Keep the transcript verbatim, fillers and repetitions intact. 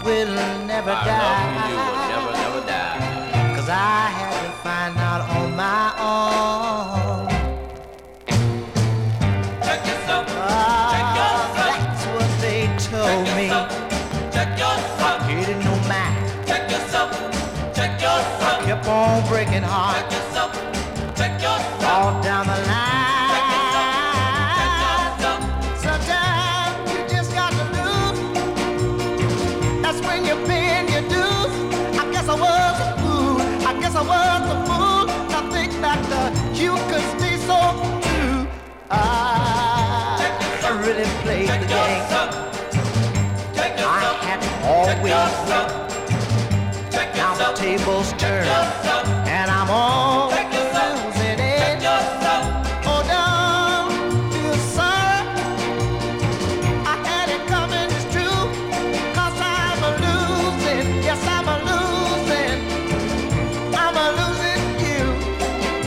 will never Our die. love for you will never, never die. Cause I had to find out on my own. Check yourself. Ah, Check yourself. that's what they told Check me. yourself. Check yourself. He didn't know mine. Check yourself. Check yourself. Kept on breaking Check hearts yourself. Check yourself. all down the line. Check yourself. Check yourself. Sometimes you just got to lose. That's when you're paying your dues. I guess I was a fool. I guess I was a fool. I think that uh, you could stay so true. I, I really played Check the game. yourself. Check I yourself. had Check always yourself. win. Check Now the yourself. tables Check turn, yourself. and